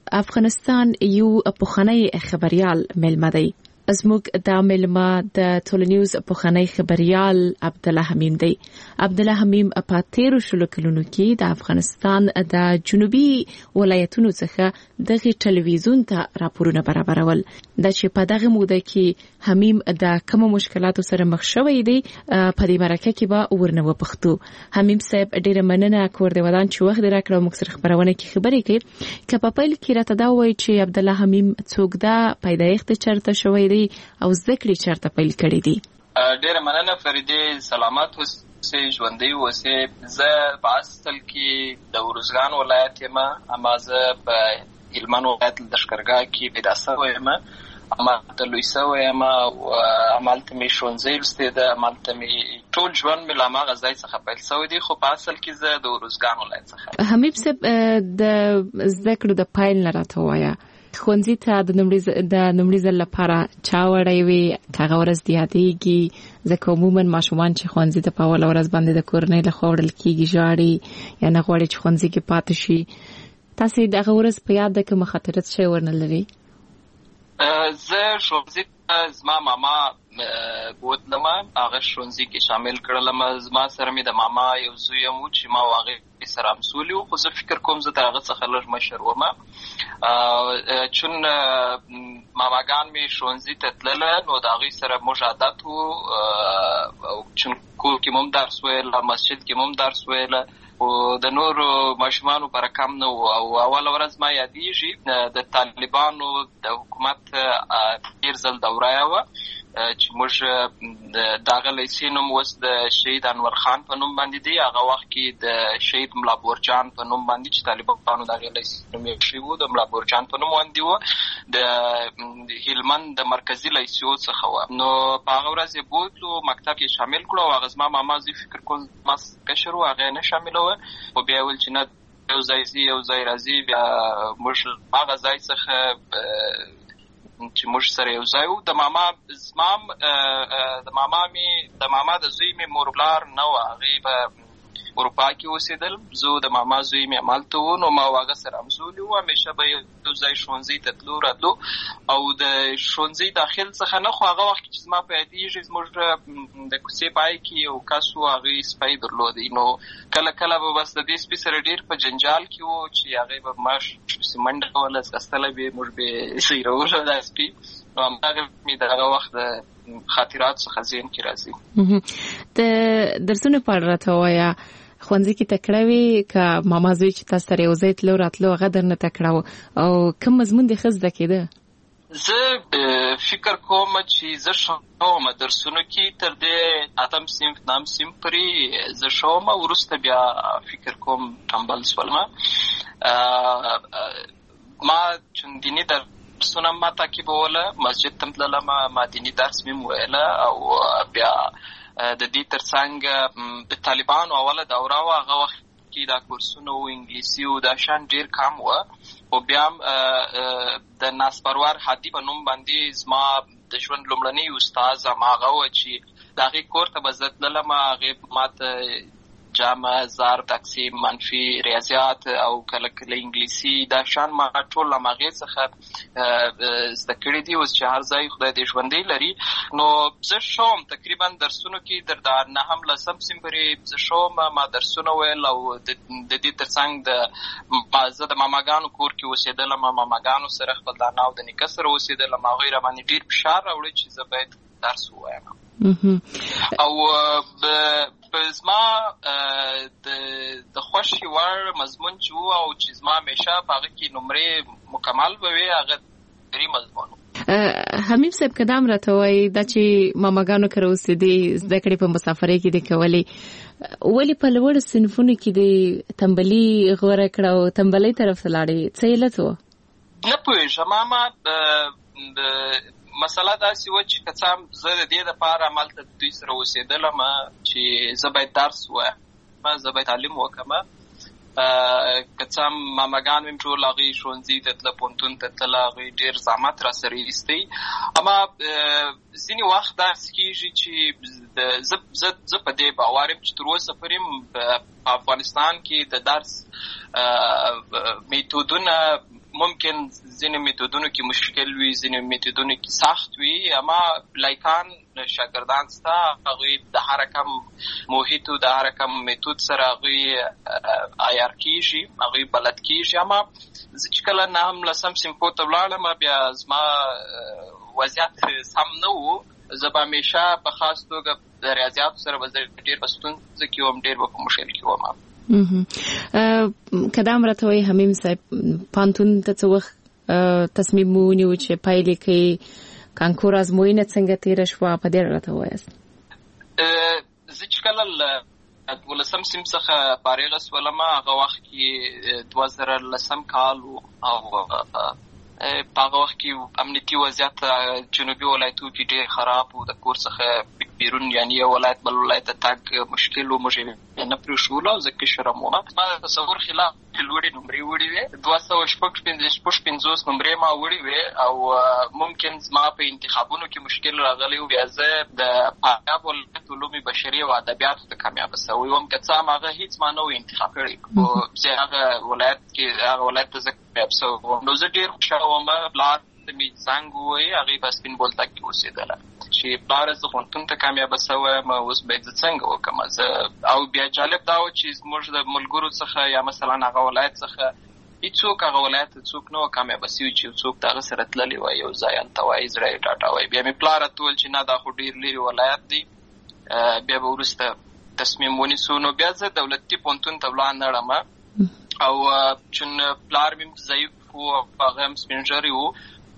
افغانستان یو پخوانی خبريال ملما دی. زموږ د ملما د ټولنیوز پخوانی خبريال عبد الله حمیم دی. عبد الله حمیم په 13 شلو کلونو کې د افغانستان د جنوبي ولایتونو څخه دغه ټلویزیون ته راپورونه برابرول. د چې په دغه موده کې حمیم د کوم مشکلاتو سره مخ شوی دی په دې مرکه کې به ورنه وپختو. حمیم صاحب ډیره مننه کور دی ودان چې وخت راکړو موږ سره خبرونه کې خبرې کوي. که په پیل کې راته دا وایي چې عبد الله حمیم څوک دا پیدایښت چرته شوی دی او ذکر چرته پیل کړی دی؟ ډیره مننه فریدې، سلامات اوسې، ژوندۍ اوسې. زه په اصل کې د ورزګان ولایت یم، اما زه په هلمند ولایت د لښکرګاه کې پیدا شوی یم، همالته لوی شوی یم او همالته مې ښوونځی لوستی ده، همالته مې ټول ژوند مې له هماغه ځای څخه پیل شوی دی، خو په اصل کې زه د ورزګان ولایت څخه. حمید صاحب، د زده کړو د پیل نه راته وایه، ښوونځي ته د لومړي ځل لپاره چا وړی وي؟ هغه ورځ دې یادېږي؟ ځکه عموما ماشومان چې ښوونځي ته په اوله ورځ باندې د کورنۍ لخوا وړل کېږي ژاړي یا نه غواړي چې ښوونځي کې پاتې شي. تاسې دغه ورځ په یاد ده که مخاطرت شی ورنه لري؟ زه ښوونځي ته زما ماما بوتلم، هغه ښوونځي کې شامل کړلم. زما سره مې د ماما یو زوی هم و چې ما او هغې سره همسولي وو، خو زه فکر کوم زه د هغه څخه لږ مشر وم. چون ماماګان مې ښوونځي ته تلله نو د هغوی سره موږ عادت وو، چون کور کې هم درس ویله، مسجد کې هم درس ویله، او د نورو ماشومانو پر کم نه وو. او اوله ورځ ما یادېږي د طالبانو د حکومت تېر ځل دوره وه چې موږ د هغه لیسې نوم اوس د شهید انور خان په نوم باندې دی، هغه وخت کې د شهید ملا بورجان په نوم باندې چې طالبانو د هغې لیسې نوم یې کښې وو، د ملا بورجان په نوم باندې وه، د هلمند د مرکزي لیسو څخه وه. نو په هغه ورځ یې بوتلو، مکتب کې شامل کړو او هغه زما ماما زه فکر کوم زما کشر و، هغه نه شاملوه، خو بیا یې ویل چې نه یو ځای ځي یو ځای راځي. بیا موږ هغه ځای څخه چې موږ سره یو ځای وو. د ماما د زوی مې مور پلار نه وه، هغې په اروپا کې اوسېدل، زه د ماما زوی مې همالته وو، نو ما او هغه سره همزولي وو، همیشه به یو ځای ښوونځي ته تلو راتلو. او د ښوونځي داخل څخه نه، خو هغه وخت چې زما په یادېږي زموږ د کوڅې پای کې یو کس و، هغې سپی درلودی، نو کله کله به بس د دې سپي سره ډېر په جنجال کې وو چې هغې به ماش منډه کوله، ځغستله به یې، موږ به یې سیرولو دا سپي. نو همدغه مې د هغه وخت د خاطرات څخه ذهن کې راځي. د درسونو په اړه راته ووایه، ښوونځي کې تکړه وي که ماما زوی چې تاسو سره یو ځای تلو راتلو هغه درنه تکړه و، او کوم مضمون دې ښه زده کېده؟ زه فکر کوم چې زه ښه وم درسونو کې، تر دې 8م صنف 9م صنف پورې زه ښه وم، وروسته بیا فکر کوم ټمبل شولم. ما چون دیني درسونه ما تعقیبوله، مسجد ته تللم، ما دیني درس مې ویله، او بیا د دې ترڅنګ د طالبانو اوله دوره وه، هغه وخت کې دا کورسونه و، انګلیسي و، دا شان ډېر کم وه. خو بیا هم د ناسپروار هادي په نوم باندې زما د ژوند لومړنی استاد هماغه و چې د هغې کور ته به زه تللم، هغې ما ته جمع، ضرب، تقسیم، منفي، ریاضیات او کله کله انګلیسي، دا شان ما ټول له هغې څخه زده کړي دي. اوس چې هر ځای خدای دې ژوندی لري، نو زه ښه وم تقریبا درسونو کې، د 9م 10م صنف پورې زه ښه وم، ما درسونه ویل. او د دې ترڅنګ زه د ماماګانو کور کې اوسېدلم، ماماګانو سره خپل د انا او د نیکه سره اوسېدلم، هغوی راباندې ډېر فشار راوړی چې زه باید درس ووایم. او زما د خوښې وړ مضمون چې و او چې زما همیشه په هغه کې نمرې مکمل به وي، هغه دري مضمون و. حمیم صاحب، که دا هم راته وایي دا چې ماماګانو کره اوسېدې، زده کړې په مسافرۍ کې دې کولې، ولې په لوړو صنفونو کې دې تنبلي غوره کړه او تنبلۍ طرف ته لاړې؟ څه علت و؟ نه پوهېږم، ماما مسله داسې وه چې که څه هم زه د دې دپاره همالته دوی سره اوسېدلم چې زه باید درس ووایم، زه باید تعلیم وکړم. که څه هم ماماګان مې ټول هغوی ښوونځي ته تله، پوهنتون ته تله، هغوی ډېر زحمت را سره ایستی. اما ځینې وخت داسې کېږي چې زه په دې باور یم چې تر اوسه پورې په افغانستان کې د درس میتودونه ممکن ځینې میتودونو کې مشکل وي، ځینې میتودونو کې سخت وي، اما لایکان شاګردان ستا هغوی د هر کم محیط د هر کم میتود سره هغوی عیار کېږي، هغوی بلد کېږي. اما زه چې کله نهم لسم صنفو ته ولاړم بیا زما وضعیت سم نه و. زه به همیشه په خاص توګه د ریاضیاتو سره به زه ډېر په ستونزه کې وم، ډېر به په مشکل کې وم. که دا راته وایي حمیم صاحب پوهنتون ته څه وخت تصمیم ونیو چې پایلې کوي، کانکور ازموینه څنګه تېره شوه، په دې راته ووایاست. زه چې کله له 12 صنف څخه فارغه شولم هغه وخت کې 2010 کال و او په هغه وخت کې امنیتي وضعیت جنوبي ولایتو کې ډېر خراب و. د کور څخه بیرون یعنې یو ولایت بل ولایت ته تګ مشکل و، موږ یې نه پرېښولو او زه کشر وم. ما د تصور خلاف لوړې نمرې وړې وې، 256 نمرې ما وړې وې او ممکن زما په انتخابونو کې مشکل راغلی و. بیا زه د فاریاب ولایت علوم بشري او ادبیاتو ته کامیابه سوی وم، که څه هم هغه هېڅ ما نه و انتخاب کړی، خو زه هغه ولایت ته زه کامیاب سوی وم. نو زه ډېر خوشحاله وم. پلار ته مې زنګ ووایي، هغې په سپین بولدک کې اوسېدله چې پلاره زه پوهنتون ته کامیابه سوی یم، اوس باید زه څنګه وکړم. او بیا جالب دا و چې زموږ د ملګرو څخه یا مثلا هغه ولایت څخه هېڅوک هغه ولایت ته څوک نه و کامیابه سوي چې څوک د هغه سره تللی وای، یو ځای هلته وایي زړه یې ډاډه وایي. بیا مې پلار راته وویل چې نه دا خو ډېر لرې ولایت دی. بیا به وروسته تصمیم ونیسو. نو بیا زه دولتي پوهنتون ته ولاړم او چون پلار مې ضعیف و، هغه هم سپین ږیری و،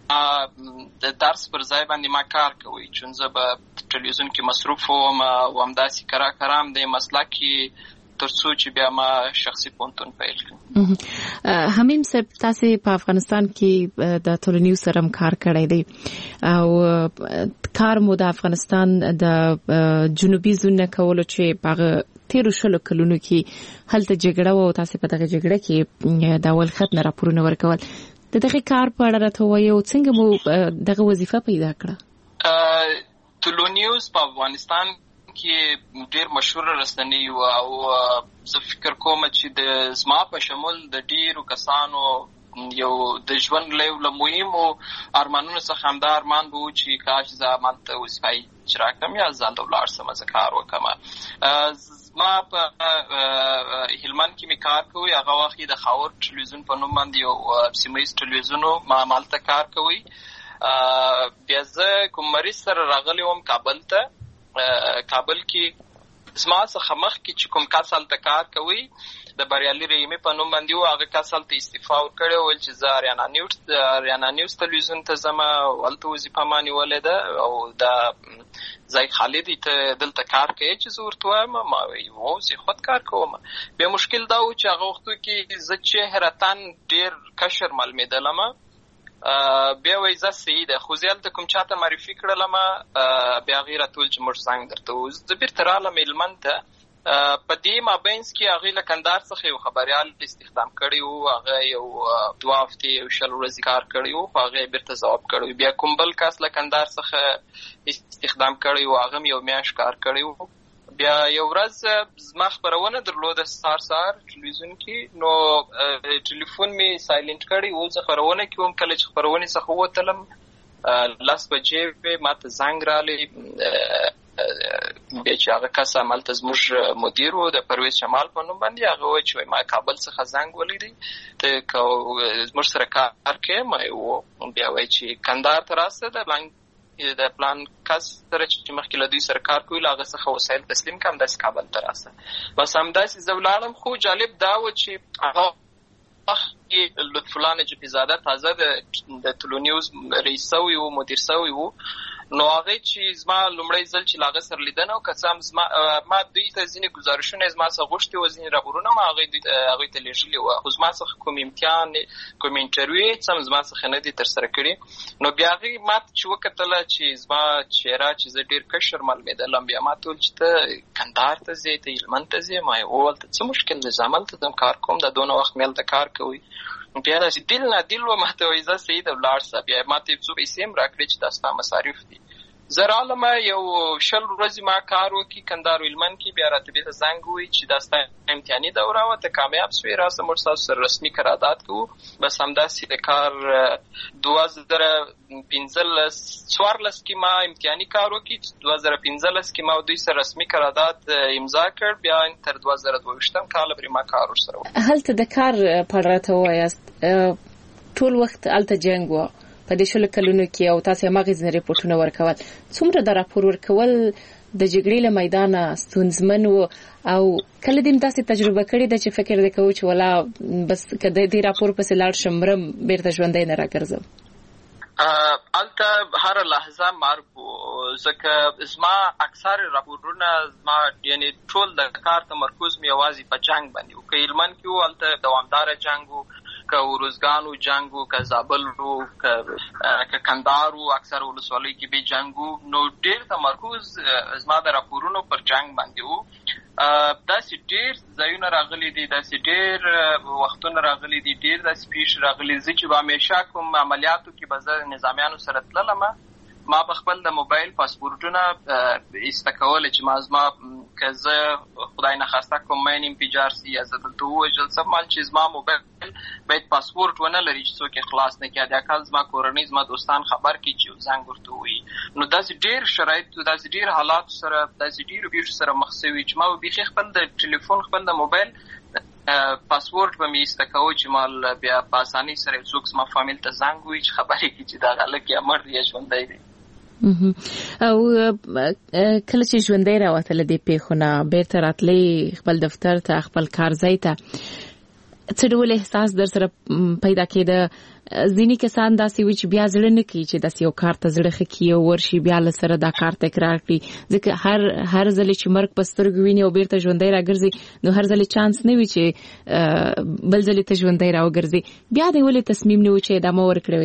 د درس پر ځای باندې ما کار کوي، چون زه به ټلویزیون کې مصروف وم او همداسې کرام د مسلک کې تر څو چې بیا ما شخصي پوهنتون پیل کړم. حمیم صاحب تاسې په افغانستان کې د ټولنیوز سره کار کړی دی او کار مو د افغانستان د جنوبي زون نه کولو چې په تیرو شلو کلونو کې هلته جګړه و او تاسې په دغه جګړه کې د اول خط نه راپورونه ورکول. د دغه کار په اړه راته ووایئ او څنګه مو دغه وظیفه پیدا کړه؟ ټولنیوز په افغانستان کې ډېر مشهوره رسنۍ و او زه فکر کوم چې د زما په شمول د ډېرو کسانو یو د ژوند له مهمو ارمانونو څخه همدا ارمان به و چې کاش زه همالته وظیفه اجرا کړم یا زه هلته ولاړ شم، زه کار وکړم. ما په هلمند کې مې کار کوي، هغه وخت د خاور ټلویزیون په نوم باندې یو سیمه ییز ټلویزیون و، ما همالته کار کوي. بیا زه کوم مریض سره راغلی وم کابل ته. کابل کې زما څخه مخکې چې کوم کس هلته کار کوي د بریالي رحیمي په نوم باندې و، هغه کس هلته استعفا ورکړې وویل چې زه اریانا نیوز ټلویزیون ته ځم او هلته وظیفه ما نیولې ده او دا ځای خالد ته دلته کار کوي چې زه ورته وایم. ما وایي هو زه خود کار کوم. بیا مشکل دا و چې هغه وختو کې زه چهرتاً ډېر کشر معلومېدلم. بیا وایي زه صحیح ده، خو زه هلته کوم چاته معرفي کړلم. بیا هغې راته وویل چې موږ زنګ درته ووایو. زه بېرته رالم هلمند ته. په دې مابینځ کې هغې له کندهار څخه یو خبریال استخدام کړی و، هغه یو 2 هفتې یو 20 ورځې کار کړی و، خو هغه یې بېرته ځواب کړی و. بیا کوم بل کس له کندهار څخه استخدام کړی و، هغه هم یو میاشت کار کړی و. بیا یو ورځ زما خپرونه درلوده سهار ټلویزیون کې، نو ټلیفون مې سایلنټ کړی و. زه خپرونه کې وم، کله چې خپرونې څخه ووتلم 10 بجې وې، ما ته زنګ راغلی. بیا چې هغه کس همالته زموږ مدیر و د پرویز شمال په نوم باندې، هغه وایي چې ما کابل څخه زنګ ولیدی ته زموږ سره کار کوې؟ ما یې و. بیا وایي چې کندهار ته راسته د پلان کس سره چې مخکې له دوی سره کار کوي له هغه څخه وسایل تسلیم کړم، داسې کابل ته راسته. بس همداسې زه ولاړم. خو جالب دا و چې هغه وخت کې لطف الله نجفي زاده تازه د ټولنیوز رئیس سوی و، مدیر سوی و. نو هغه چې زما لومړی ځل چې له هغه سره لیدنه و، که څه هم ما دوی ته ځینې ګزارشونه زما څخه غوښتي وو، ځینې راپورونه ما هغوی ته لیږلي وو، خو زما څخه کوم امتحان کوم انټرویو هېڅ هم زما څخه نه دي ترسره کړي. نو بیا هغې ما ته چې وکتله چې زما چهره چې زه ډېر کشر معلومېدلم، بیا ما ته وویل چې ته کندهار ته ځې، ته هلمند ته ځې؟ ما یې وویل ته څه مشکل دی، زه همالته ځم کار کوم، دا دونه وخت مې هلته کار کوي. بیا داسې دل نه دل و، ما ته وایي زه صحیح ده ولاړ شه. بیا ما ته یو څو پیسې هم راکړې چې دا ستا مصارف دي. زه رالم یو 20 ورځې ما کار وکړي کندهار هلمند کې، بیا راته بېرته زنګ ووایي چې دا ستا امتحاني دوره وه، ته کامیاب سوې، راسه موږ ستاسو سره رسمي قرارداد کوو. بس همداسې د کار 2014 کې ما امتحاني کار وکړي، 2015 کې ما دوی سره رسمي قرارداد امضا کړ، بیا تر 2022 کال پورې ما کار ورسره وکړ. هلته د کار په اړه راته ووایاست، ټول وخت هلته جنګ و په دې 20 کلونو کې، او تاسو هماغه ځینې ریپورټونه ورکول. څومره د راپور ورکول د جګړې له میدانه ستونزمن و، او کله دې داسې تجربه کړې ده چې فکر دې کوو چې ولا بس کله دې راپور پسې لاړ شم مرم بیرته ژوندی نه راګرځم؟ الته هر لحظه مرګ و، ځکه زما اکثر راپورونه زما یعنی ټول د کار تمرکز مې یوازې په جنگ باندې و. که هلمند کې و الته دوامداره جنگ و، که اروزګان و جنگ و، که زابل و، که کندهار و، اکثر ولسوالۍ کې به جنگ و، نو ډېر تمرکز زما د راپورونو پر جنگ باندې و. داسې ډېر ځایونه راغلي دي، داسې ډېر وختونه راغلي دي، ډېر داسې پیښې راغلي دي چې به همیشه کوم عملیاتو کې به زه نظامیانو سره تللم، ما به خپل د موبایل پاسپورټونه ایسته کول چې زما که زه خدای نخواسته کوم مین انفجار سي یا زه دلته ووژل سم، چې زما موبایل باید پاسپورټ ونه لري چې څوک یې خلاص نه کړي، حداقل زما کورنۍ زما دوستان خبر کړي چې زنګ ورته ووایي. نو داسې ډېر شرایط، داسې ډېر حالاتو سره، داسې ډېرو پیښو سره مخ شوي چې ما به بیخي خپل د ټلیفون خپل د موبایل پاسپورټ به مې ایسته کوو چې مال بیا په اسانۍ سره یو څوک زما فامیل ته زنګ ووایي چې خبرې کړي چې دا هلک یا مړ دی یا ژوندی دی. او کله چې ژوندی راوتله دې پیښو نه بیرته راتلې خپل دفتر ته، خپل کار ځای ته، څه ډول احساس در سره پیدا کېده؟ ځینې کسان داسې وي چې بیا زړه نه کوي چې داسې یو کار ته زړه ښه کړي او ورشي بیا له سره دا کار تکرار کړي، ځکه هر ځل چې مرګ په سترګو ویني او بیرته ژوندی راګرځي، نو هر ځل چانس نه وي چې بل ځل ته ژوندی راوګرځي. بیا دې ولې تصمیم نیو چې ادامه ورکړې؟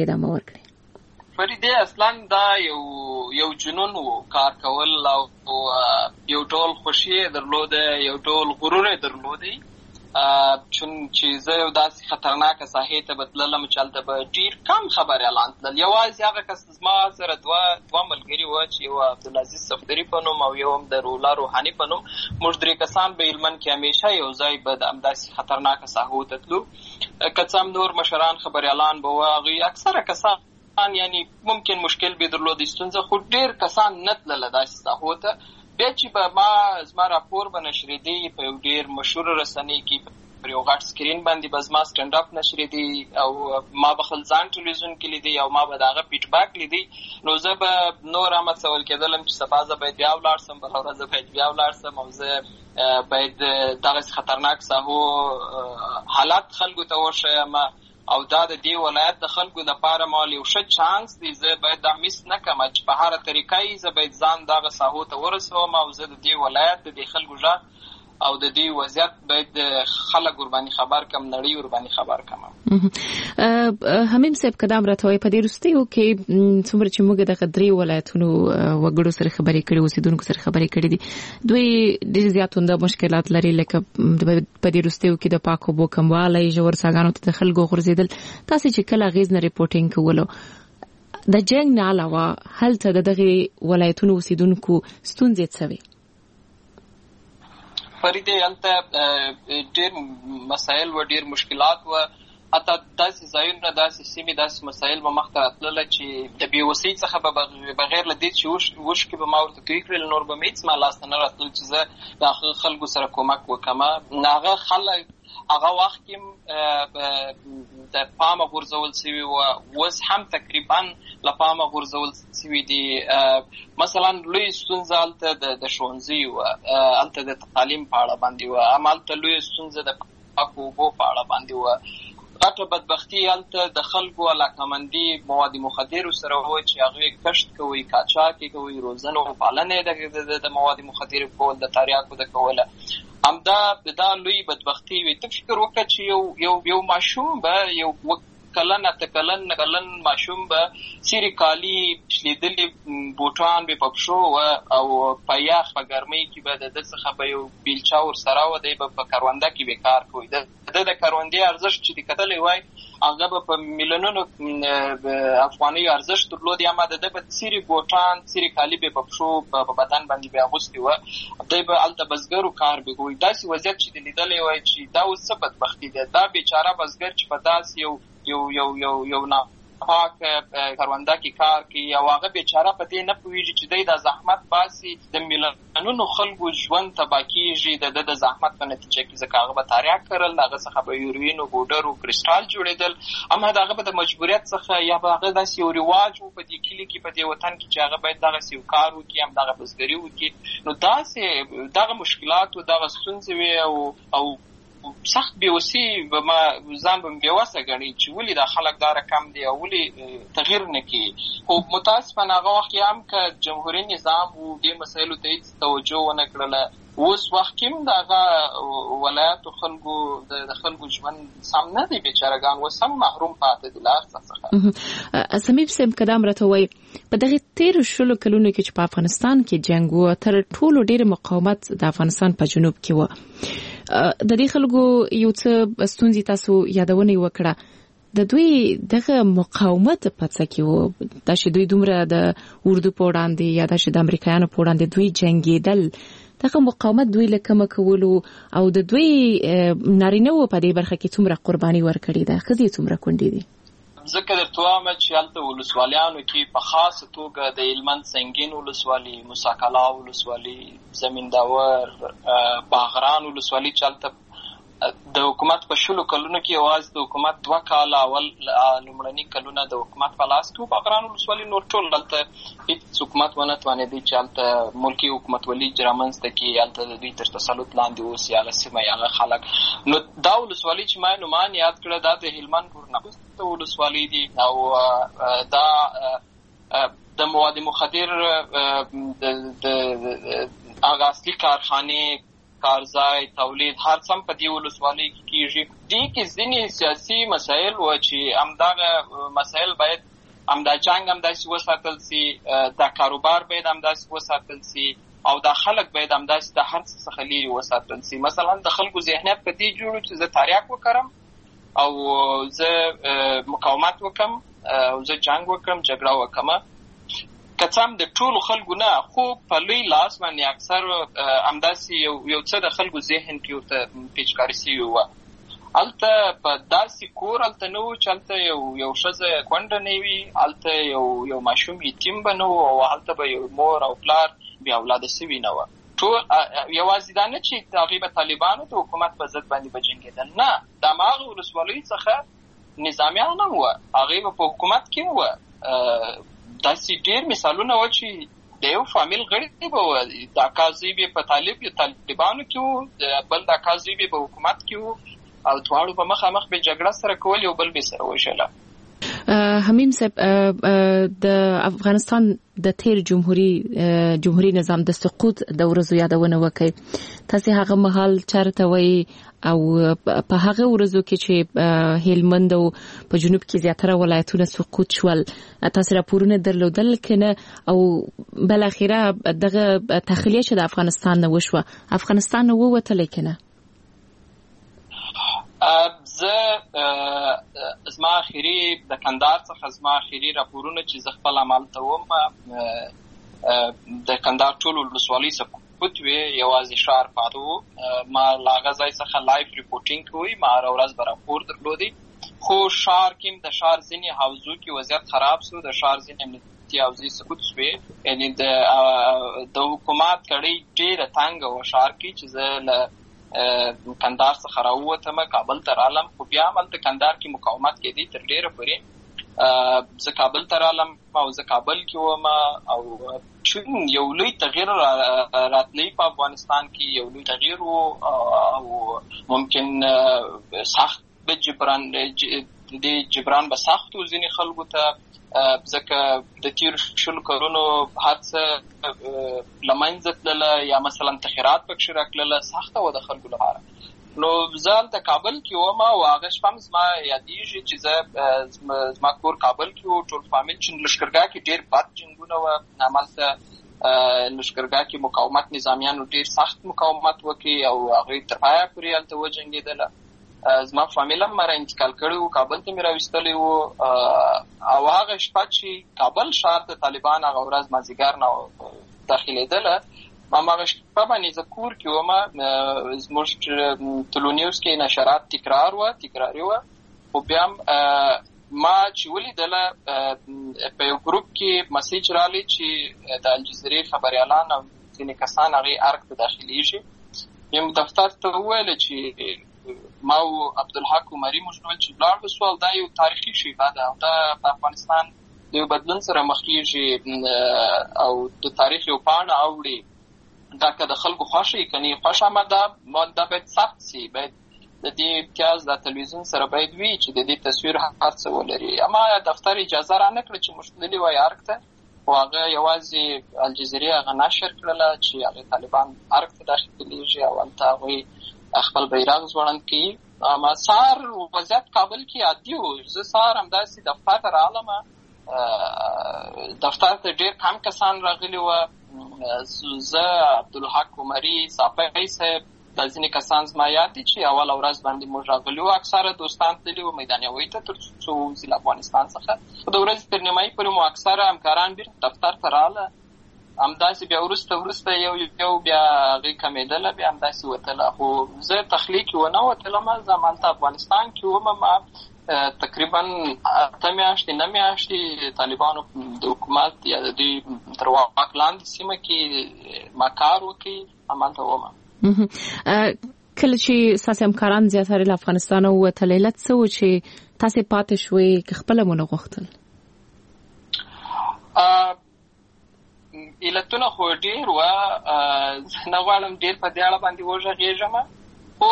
فریدې اصلا دا یو جنون و کار کول، او یو ډول خوشي درلوده، یو ډول غرور درلوده، چون چې زه یو داسې خطرناکه ساحې ته به تللم چې هلته به ډېر کم خبریالان تلل. یوازې هغه کس زما سره دوه ملګري وه چې یو عبدالعزیز صفدري په نوم او یو هم د رولا روحاني په نوم، موږ 3 کسان به هلمند کې همیشه یو ځای به د همداسې خطرناکه ساحو ته تلو. که څه هم نور مشران خبریالان به وه، هغوی اکثره کسان یعنی ممکن مشکل به درلودی ستونزه، خو ډېر کسان نه تلله داسې ساحو ته. بیا چې به زما راپور به نشرېدی په یو ډېر مشهور رسنۍ کې پر یو غټ سکرین باندې به زما سټنډ اپ نشرېدی، او ما به خپل ځان ټلویزیون کې لیدی او ما به د هغه فیډبیک لیدی، نو زه به نور هڅول کېدلم چې سبا زه باید بیا ولاړ سم، بله ورځ زه باید بیا ولاړ سم، او زه باید دغسې خطرناک ساحو حالات خلکو ته وښیم، او دا د دې ولایت د خلکو لپاره مال یو ښه چانس دی. زه باید دا میس نه کړم چې په هره طریقه یې زه باید ځان دغه ساحو ته ورسوم، او زه د دې ولایت د دې خلکو غږ او د دې وضعیت باید خلک ورباندې خبر کړم، نړۍ ورباندې خبر کړم. حمیم صاحب قدم راته وایي په دې وروستیو کې څومره چې موږ دغه 3 ولایتونو وګړو سره خبرې کړې، اوسېدونکو سره خبرې کړې دي، دوی ډېر زیات مشکلات لري، لکه په دې وروستیو کې د پاکو اوبو کموالی، ژور څاګانو ته د خلکو غورځېدل. تاسې چې کله اغېز نه ریپورټینګ کولو، د جنګ نه علاوه هلته د دغې ولایتونو اوسېدونکو ستونزې څه وې؟ فریدې هلته ډېر مسایل و، ډېر مشکلات و، حتی داسې ځایونه، داسې سیمې، داسې مسایل به مخته راتلله چې د بېوسۍ څخه به بغیر له دې چې اوښکې به ما ورته توی کړل، نور به مې هېڅ ما لاسته نه راتلل چې زه د خلکو سره کومک وکړم. هغه خلک هغه وخت کې د پامه غورځول شوي وو، اوس هم تقریبا له پامه غورځول شوي دي. مثلا لوی ستونزه هلته د ښوونځي وه، هلته د تعلیم په اړه باندې وه، همالته لویه ستونزه د پاکو اوبو په اړه باندې وه. غټه بدبختي هلته د خلکو علاقمندي مواد مخدرو سره وه چې هغوی کښت کوي، قاچاق یې کوي، روزنه او پالنه یې د مواد مخدرو کول، د تریاکو د کوله. همدا لوی بدبختي وي. ته فکر وکړه چې یو ماشوم به یو کلن اته کلن ماشوم به سیرې کالي شلیدلي بوټان به په پښو او په یخ په ګرمۍ کې به د ده څخه به یو بیلچه ورسره وه، دی به په کرونده کې به کار کوي. د کروندې ارزښت چې دې کتلی وای هغه په میلیونونو افغاني ارزښت درلود، یا ما د په سری بوټان سری کالی به په شو په بدن باندې به اغوستي و، دای به الته بزګرو کار به کوي. داسې وضعیت چې لیدلې وای چې دا اوس څه بدبختي ده، دا بیچاره بزګر چې په داس یو نه پاک کرونده کې کار کوي، او هغه بیچاره په دې نه پوهېږي چې دی د زحمت باسي، د میلیونونو خلکو ژوند تباه کېږي د زحمت په نتیجه کې، ځکه هغه به تریاک کرل، هغه څخه به یوروین او پوډر او کرسټال جوړېدل، اما د هغه به د مجبوریت څخه یا به هغه داسې یو رواج و په دې کلي کې په دې وطن کې چې هغه باید دغسې یو کار وکړي، همدغه بزګري وکړي. نو داسې دغه مشکلات او دغه ستونزې وې او سخت بېوسي به ما ځان به بېوسه ګڼي چې ولې دا خلک دا رقم دی او ولې تغییر نه کوي. خو متاسفانه هغه وخت هم که جمهوري نظام و دې مسایلو ته هېڅ توجه ونه کړله، اوس وخت کې هم د هغه ولایتو خلکو د خلکو ژوند سم نه دی، بیچارهګان اوس هم محروم پاتې دي له هر څه څخه. سمیب صاحب که دا هم راته وایي په دغې تېرو 20 کلونو کې چې په افغانستان کې جنګ و، تر ټولو ډېر مقاومت د افغانستان په جنوب کې و. د دې خلکو یو څه ستونزې تاسو یادونه وکړه، د دوی دغه مقاومت په څه کې و، دا چې دوی دومره د اردو په وړاندې یا دا چې د امریکایانو په وړاندې دوی جنګېدل، دغه مقاومت دوی له کومه کولو او د دوی نارینه و په دې برخه کې څومره قرباني ورکړې ده، ښځې څومره کونډې دي؟ ځکه درته وایم چې هلته ولسوالیانو کې په خاصه توګه د هلمند سنګین ولسوالي، موسی کلا ولسوالي، زمین داور، باغران ولسوالي چې هلته د حکومت په 20 کلونو کې یوازې د حکومت 2 کاله اول لومړني کلونه د حکومت په لاس کې، باغران ولسوالي نور ټول هلته هېڅ حکومت ونه توانېدی چې هلته ملکي حکومتولي رامنځته کړي، هلته د دوی تر تسلط لاندې اوسي هغه سیمه هغه خلک. نو دا ولسوالي چې ما نومان یاد کړه دا د هلمند ورنغوسته ولسوالي دي، او دا د مواد مخدر د هغه اصلي کارخانې، کارځای، تولید هر څه په دې ولسوالۍ کې کېږي. دې کې ځینې سیاسي مسایل و چې همدغه مسایل باید همدا جنګ همداسې وساتل سي، دا کاروبار باید همداسې وساتل سي، او دا خلک باید همداسې د هر څه څخه لرې وساتل سي. مثلا د خلکو ذهنیت په دې جوړ چې زه تریاک وکړم او زه مقاومت وکړم او زه جنګ وکړم، جګړه وکړم، که څه هم د ټولو خلکو نه، خو په لوی لاس باندې اکثر همداسې یو څه د خلکو ذهن کې ورته پیچکاري سوي وه. هلته په داسې کور هلته نه و چې هلته یو ښځه کونډه نه وي، هلته یو ماشوم یتیم به نه و، او هلته به یو مور او پلار بې اولاده سوي نه وه. ټول یوازې دا نه چې هغوی به طالبانو د حکومت په ضد باندې به جنګېدل، نه، د هماغه ولسوالیو څخه نظامیان هم وه، هغوی به په حکومت کې وه. داسې ډېر مثالونه و چې د یو فامیل غړي به وه، د اکا زوی به په طالبانو کې و، بل د اکا زوی به په حکومت کې و، او دواړو به مخامخ به جګړه سره کول، یو بل به سره وژله. حمیم صاحب، د افغانستان د تیر جمهوریت نظام د سقوط د ورځو یادونه وکړي، تاسو هغه مهال چارته وایي او په هغه ورځو کې چې هلمند او په جنوب کې زیاتره ولایتونه سقوط شول، تاسو راپورونه درلودل کنه، او بل اخیره دغه تخلیه چې د افغانستان نه وشوه، افغانستان نه ووتل کنه؟ زما اخیری د کندهار څخه زما اخیری راپورونه چې زه خپل عمل ته وم، د کندهار ټول ولسوالۍ سقوط وې، یوازې ښار پاته و. ما له هغه ځای څخه لایف ریپورټینګ کوي، ما هره ورځ به راپور درلودی. خو ښار کې د ښار ځینې حوزو کې وضعیت خراب سو، د ښار ځینې امنیتي حوزې سقوط شوې، یعنې د حکومت کړۍ ډېره تنګه وه ښار کې چې زه له کندهار څخه راووتم، کابل ته رالم، خو بیا هم هلته کندهار کې مقاومت کېدی تر ډېره پورې. زه کابل ته رالم او زه کابل کې وم، او چون یو لوی تغییر راتلی په افغانستان کې، یو لوی تغییر و، او ممکن سخت به جبران به سخت و ځینې خلکو ته، ځکه د تېرو 20 کلونو هر څه له منځه تلله، یا مثلا تخیرات پکښې راتلله، سخته وه د خلکو لپاره. نو زه هلته کابل کې وم، او هغه شپه هم زما یادېږي چې زه زما کور کابل کې و، ټول فامیل چې لښکرګاه کې ډېر بد جنګونه وه، همالته لښکرګاه کې مقاومت نظامیانو ډېر سخت مقاومت وکړي، او هغوی تر پایه پورې هلته وجنګېدله. زما فامیل هم را انتقال کړی وو، کابل ته مې راوستلی وو، او هغه شپه چې کابل ښار د طالبان هغه ورځ مازدیګر نه داخلېدله، هغه شپه باندې زه کور کې وم. زموږ ټلونیوز کې نشرات تکراري وه، خو بیا هم ما چې ولیدله په یو ګروپ کې مسیج رالی چې د الجزیرې خبریالان او ځینې کسان هغې ارګ ته داخلېږي. یم دفتر ته وویله چې ما او عبدالحق عمري موږ ویل چې ولاړ شو، دا یو تاریخي شیبه ده او دا په افغانستان د یو بدلون سره مخ کېږي او د تاریخ یو پاڼه اوړي. دا که د خلکو خوښه یې که نه یې خوښه، اما دا باید ثبت سي، باید د دې امتیاز د تلویزیون سره باید وي چې د دې تصویر هر څه ولري. اما دفتر اجازه را نه کړه چې موږ تللي وای ارګ ته، خو هغه یوازې الجزیرې هغه نشر کړله چې هغې طالبان ارګ ته داخلېږي او هلته هغوی خپل بیرغ ځوړند کوي. اما سهار وضعیت کابل کې عادي و. زه سهار همداسې دفتر ته راغلم، دفتر ته ډېر کم کسان راغلي وه. زه عبدالحق عمري صافی صاحب دا ځینې کسان زما یاد دي چې اوله ورځ باندې موږ راغلي وو. اکثره دوستان تللي وو میدان یوې ته تر څو ووځي له افغانستان څخه. خو د ورځې تر نیمایي پورې مو اکثره همکاران بېرته دفتر ته راغله. همداسې بیا وروسته یو بیا هغې کمېدله، بیا همداسې وتله. خو زه تخلیق کې ونه وتلم، زه همالته افغانستان کې وم. تقریبا 8 میاشتې 9 میاشتې طالبانو د حکومت یا د دوی تر واک لاندې سیمه کې ما کار وکړي، همالته وم. کله چې ستاسې همکاران زیاتره له افغانستانه ووتل، علت څه و چې تاسې پاتې شوې که خپله مو نه غوښتل؟ علتونه خو ډېر وه، نه غواړم ډېر په دې اړه باندې وغږېږم، خو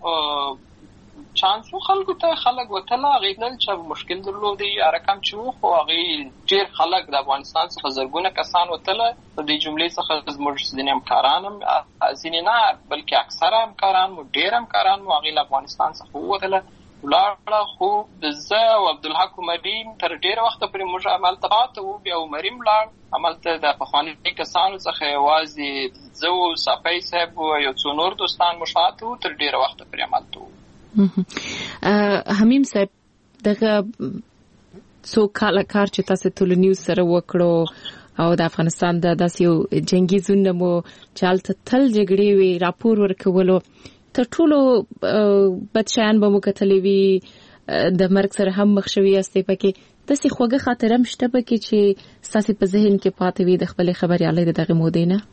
چانسو خلکو ته خلک وتله، هغې تلل چې مشکل درلودی، رقم چې و، خو هغې ډېر خلک د افغانستان څخه زرګونه کسان وتله. د دې جملې څخه زموږ ځینې همکاران هم، ځینې نه بلکې اکثره همکاران مو، ډېر همکاران مو هغې له افغانستان څخه ووتله ولاړه. خو زه او عبدالحق عمري تر ډېره وخته پورې موږ همالته پاته وو. بیا عمري هم ولاړ، همالته د پخواني کسانو څخه یوازې زه و صافی صاحب و یو څو نور دوستان مو شاته وو، تر ډېره وخته پورې همالته وو. حمیم صاحب، دغه څو کاله کار چې تاسو ټولنیوز سره وکړو او د افغانستان د داسې یو جنگي زون مو چې هلته تل جګړې وي، راپور ورکولو، تر ټولو بد شیان به مو کتلي وي، د مرګ سره هم مخ شوي یاستئ. پکې داسې خوږه خاطره هم شته پکې چې ستاسې په ذهن کې پاتې وي د خپلې خبریالۍ د دغې مودې نه؟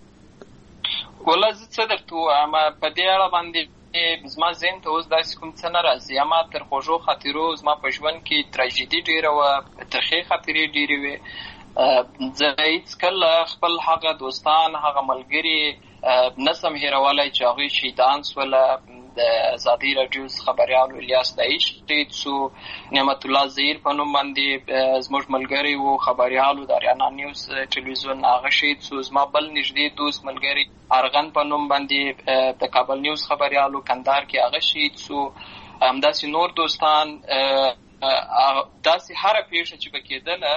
والله زه څه درته ووایم، په دې اړه باندې زما ذهن ته اوس داسې کوم څه نه راځي. اما تر خوږو خاطرو زما په ژوند کې تراژیدي ډېره وه، ترخې خاطرې ډېرې وې. زه هېڅکله خپل هغه دوستان، هغه ملګري نسم هېرولی چې هغوی شهیدان سوله. د ازادي راډیو خبریال الیاس داعش شهید سو، نعمت الله زهیر په نوم باندې زموږ ملګری و خبریالو د اریانا نیوز ټلویزیون، هغه شهید سو. زما بل نږدې دوست ملګری ارغن په نوم باندې د کابل نیوز خبریالو کندهار کې، هغه شهید سو. همداسې نور دوستان. داسې هره پیښه چې به کېدله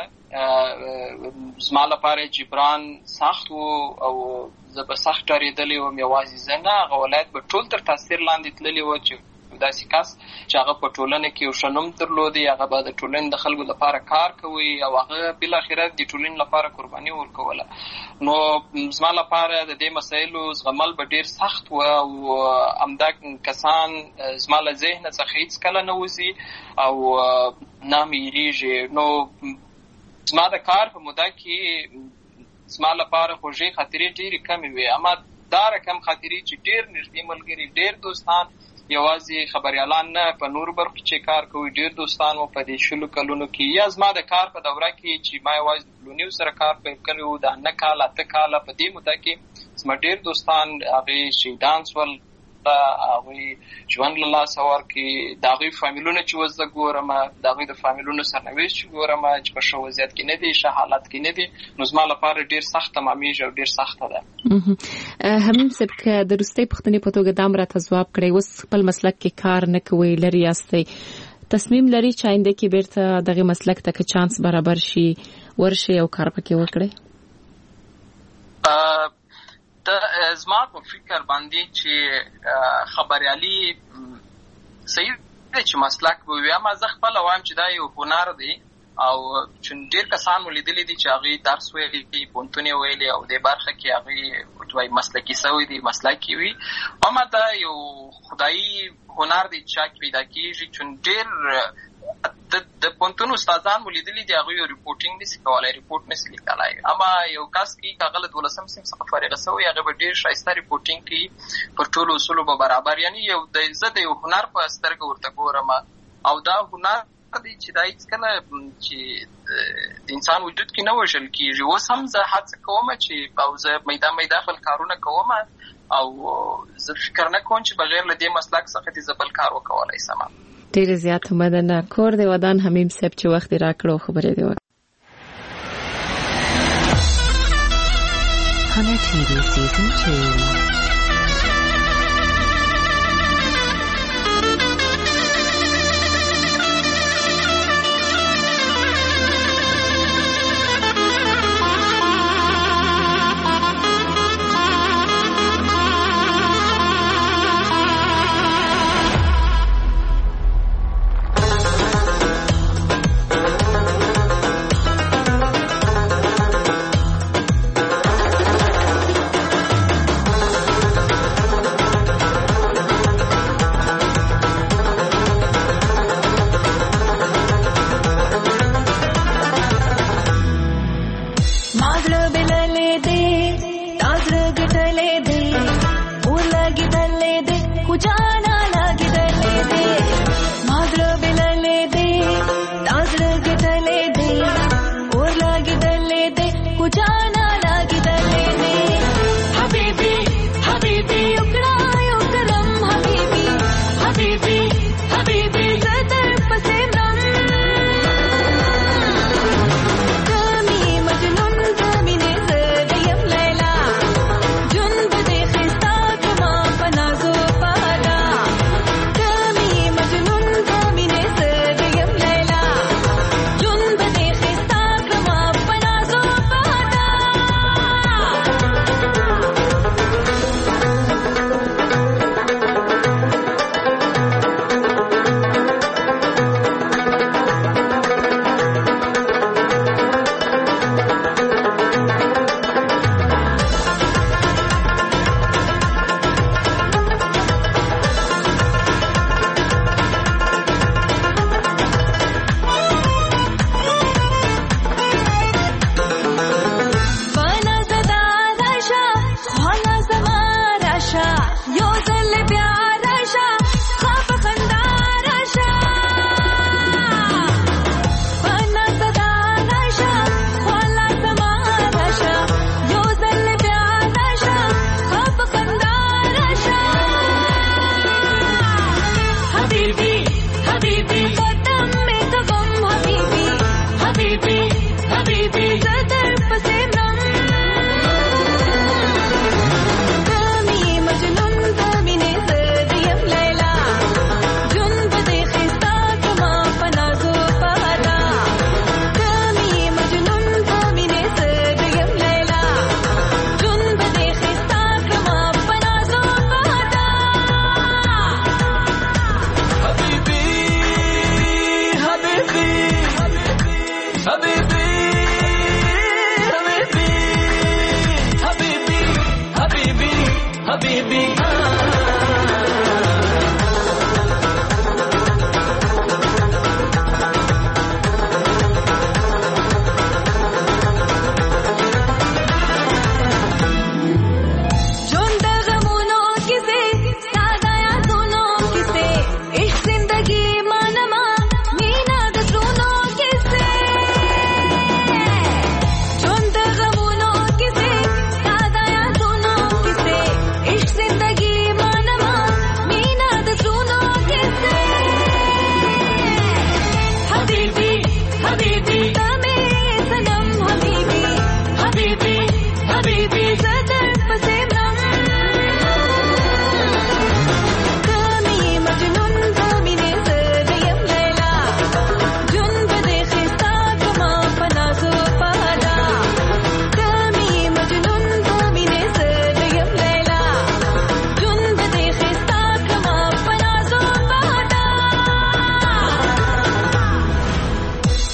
زما لپاره جبران سخت و او زه به سخت ډارېدلی وم. یوازې زه نه، هغه ولایت به ټول تر تاثیر لاندې تللی و چې داسې کس چې هغه په ټولنه کې یو ښه نوم درلودی، هغه به د ټولنې د خلکو لپاره کار کوي او هغه بالاخره د ټولنې لپاره قرباني ورکوله. نو زما لپاره د دې مسایلو زغمل به ډېر سخت و او همدا کسان زما له ذهنه څخه هېڅکله نه وځي او نه مې هېرېږي. نو زما د کار په موده کې زما لپاره خوږې خاطرې ډېرې کمې وې، اما دا رقم خاطرې چې ډېر نږدې ملګري، ډېر دوستان، یوازې خبریالان نه، په نورو برخو کې کار کوي، ډېر دوستان مو په دې 20 کلونو کې، یا زما د کار په دوره کې چې ما یوازې ټلونیوز سره کار پیل کړی و، د 9 کاله 8 کاله په دې موده کې زما ډېر دوستان هغې شهیدان سول، هغوی ژوند له لاسه ورکړي. د هغوی فامیلونه چې اوس زه ګورم، د هغوی د فامیلونو سرنوشت چې ګورم چې په ښه وضعیت کې نه دي، ښه حالت کې نه دي، نو زما لپاره ډېر سخت تمامېږي او ډېر سخته ده. حمیم صاحب، که د وروستۍ پوښتنې په توګه دا هم راته ځواب کړئ، اوس خپل مسلک کې کار نه کوئ، لرې یاستئ، تصمیم لري چې آینده کې بیرته دغه مسلک ته که چانس برابر شي ورشئ او کار پکې وکړئ؟ زما په فکر باندې چې خبریالي صحیح دی چې مسلک به وي. اما زه خپله وایم چې دا یو هنر دی او ډېر کسان مو لیدلي دي چې هغوی درس ویلي دي، پوهنتون یې ویلي او دې برخه کې هغوی مسلکي سوي دي، مسلکي وي. اما دا یو خدایي هنر دی چې چا کې پیدا کېږي، چې ډېر د پوهنتون استادان مو لیدلي دي، هغوی ریپورټینګ نشي کولی، ریپورټ نشي لیکلی. اما یو کس کې که هغه له 12 صنف څخه فارغه سوی، هغه به ډېر ښایسته ریپورټینګ کوي، پر ټولو اصولو به برابر. یعنې زه د یو هنر په سترګه ورته ګورم او دا هنر دی چې دا هېڅکله چې د انسان وجود کې نه وژل کېږي. اوس هم زه هڅه کوم چې او زه میدا خپل کارونه کوم او زه فکر نه کوم چې بغیر له دې مسلک څخه دې زه بل کار وکولی سم. ډېره زیاته مننه. کور د ودان حمیم صاحب چې وخت یې راکړ او خبرې دې وکړې. Hunter TV Season 2.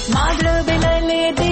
Madre Benale